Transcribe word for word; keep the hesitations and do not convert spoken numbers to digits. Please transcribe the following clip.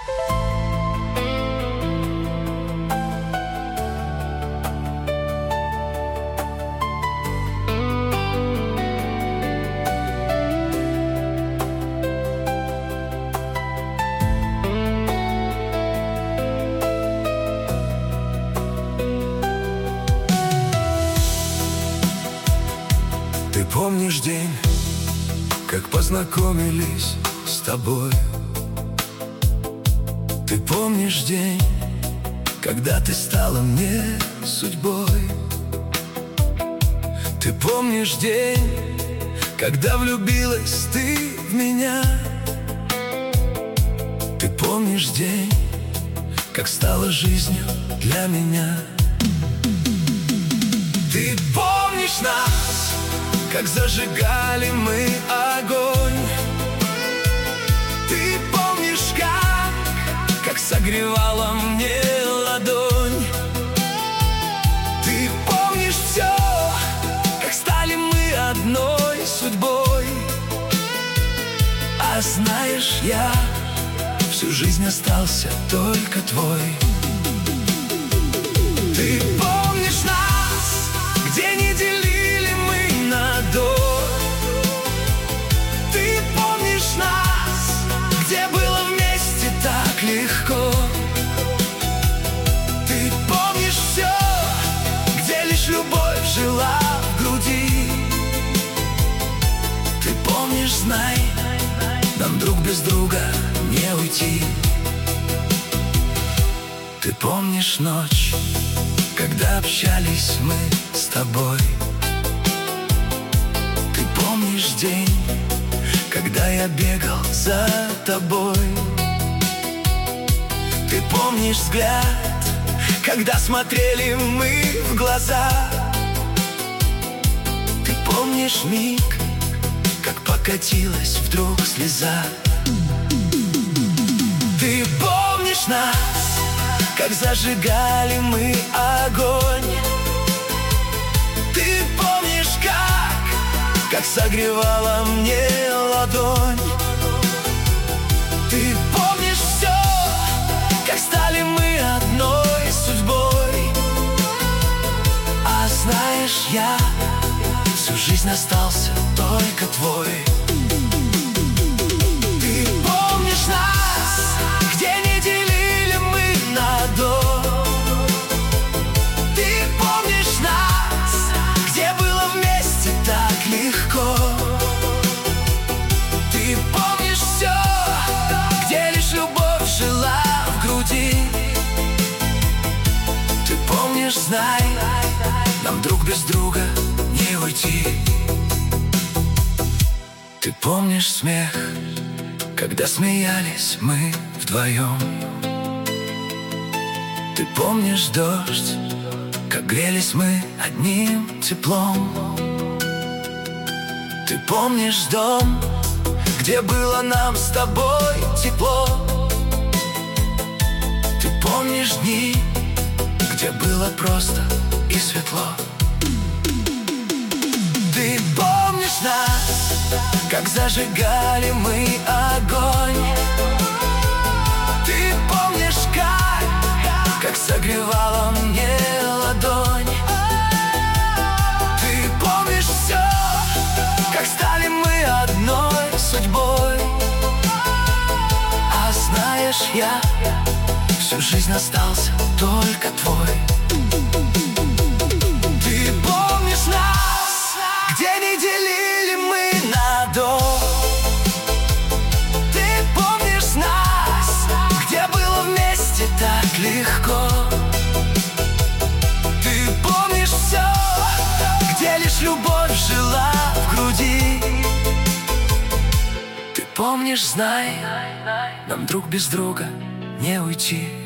Ты помнишь день, как познакомились с тобой? Ты помнишь день, когда ты стала мне судьбой? Ты помнишь день, когда влюбилась ты в меня? Ты помнишь день, как стала жизнью для меня? Ты помнишь нас, как зажигали мы огонь? Ты помнишь, как, как согревала мне ладонь? Ты помнишь все, как стали мы одной судьбой? А знаешь, я всю жизнь остался только твой. Ты помнишь нас, где не делили мы на до? Ты помнишь нас, где было вместе так легко? Ты помнишь все, где лишь любовь жила в груди? Ты помнишь, знай, нам друг без друга не уйти. Ты помнишь ночь, когда общались мы с тобой? Ты помнишь день, когда я бегал за тобой? Ты помнишь взгляд, когда смотрели мы в глаза? Ты помнишь миг, как покатилась вдруг слеза? Ты помнишь нас, как зажигали мы огонь? Ты помнишь, как, как согревала мне ладонь? Ты помнишь все, как стали мы одной судьбой? А знаешь, я всю жизнь остался только твой. Ты помнишь нас, где не делили мы на до? Ты помнишь нас, где было вместе так легко? Ты помнишь все, где лишь любовь жила в груди? Ты помнишь, знай, нам друг без друга не уйти. Ты помнишь смех, когда смеялись мы вдвоем? Ты помнишь дождь, как грелись мы одним теплом? Ты помнишь дом, где было нам с тобой тепло? Ты помнишь дни, где было просто и светло? Ты помнишь нас, как зажигали мы огонь? Ты помнишь, как, как согревала мне ладонь? Ты помнишь все, как стали мы одной судьбой? А знаешь, я всю жизнь остался только твой. Ты помнишь нас, где не делили мы на до? Ты помнишь нас, где было вместе так легко? Ты помнишь все, где лишь любовь жила в груди? Ты помнишь, знай, нам друг без друга не уйти.